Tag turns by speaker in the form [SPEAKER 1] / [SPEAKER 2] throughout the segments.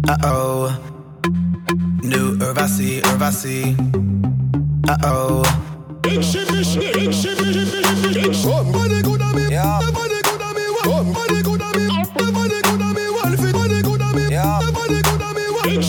[SPEAKER 1] Uh-oh. New Urvasi, Urvasi. Uh-oh.
[SPEAKER 2] Somebody good at me, somebody good at me, somebody good at me, somebody good at me, somebody good at me, somebody good at me.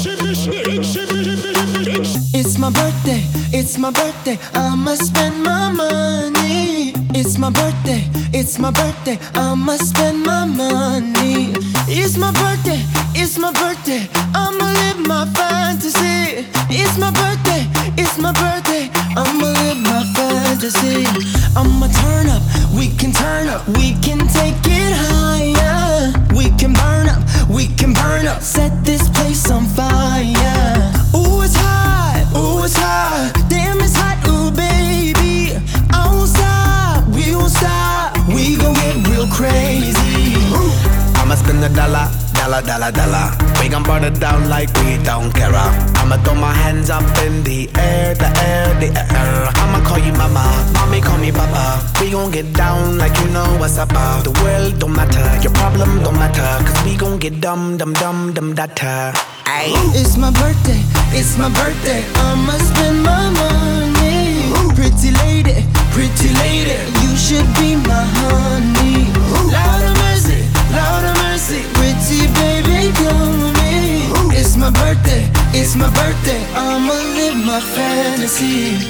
[SPEAKER 3] It's my birthday, it's my birthday, I'ma spend my money. It's my birthday, it's my birthday, I'ma spend my money. It's my birthday, it's my birthday, I'ma live my fantasy. It's my birthday, it's my birthday, I'ma live my fantasy. I'ma turn up, we can turn up, we can take it higher. We can burn up, we can burn up, set this place on fire. Ooh, it's hot, ooh, it's hot, damn, it's hot, ooh, baby. I won't stop, we won't stop, we gon' get real crazy.
[SPEAKER 1] I'ma spend a dollar. We gon' burn it down like we don't care. I'ma throw my hands up in the air, the air, the air. I'ma call you mama, mommy call me papa. We gon' get down like you know what's up. The world don't matter, your problem don't matter, cause we gon' get dumb data. Ay.
[SPEAKER 3] It's my birthday, it's my birthday, I'ma spend my money. Pretty lady, you should be my honey. Lord of mercy, pretty baby, come with me. It's my birthday, I'ma live my fantasy.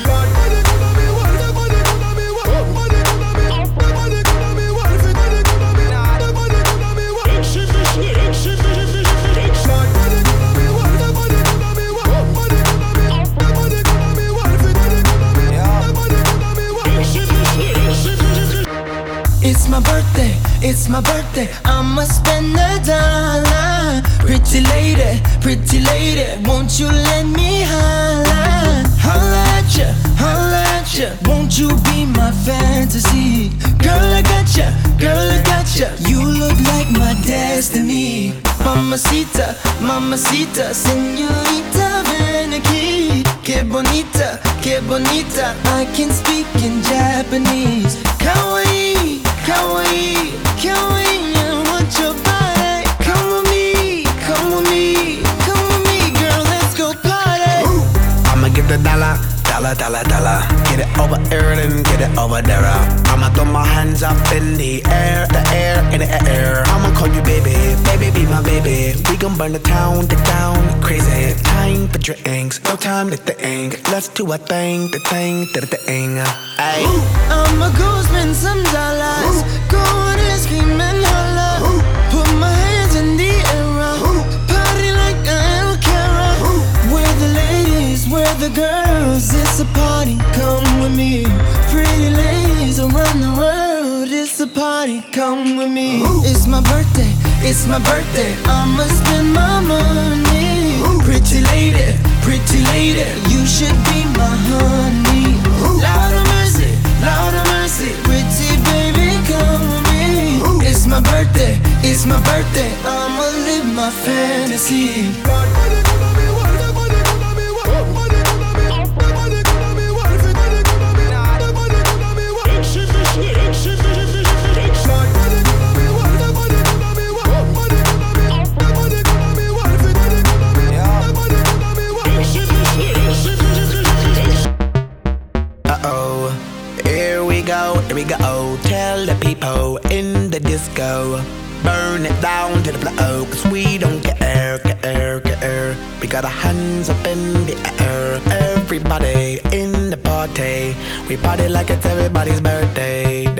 [SPEAKER 3] It's my birthday, I'ma spend $1. Pretty lady, won't you let me holla? Holla at ya, won't you be my fantasy? Girl, I got ya, you look like my destiny. Mamacita, señorita, ven aquí. Que bonita, I can speak in Japanese. Kawaii, I want your body. Come with me, girl, let's go party.
[SPEAKER 1] I'ma give the dollar. Get it over here and get it over there. I'ma throw my hands up in the air, in the air. I'ma call you baby, be my baby. We gon' burn the town crazy. Time for drinks, no time to think. Let's do a thing, the thing. Ay.
[SPEAKER 3] I'ma go spend some dollars, go and scream and holla. Put my hands in the air, party like I don't care. Where the ladies, where the girls, it's a party, come with me. Pretty ladies around the world, it's a party, come with me. It's my birthday, I'ma spend my money. Pretty lady, you should be my honey. Lord of mercy, pretty baby, come with me. It's my birthday, I'ma live my fantasy.
[SPEAKER 1] Uh-oh, here we go, tell the people in the disco, burn it down to the floor, cause we don't care. We got our hands up in the air, everybody in the party, we party like it's everybody's birthday.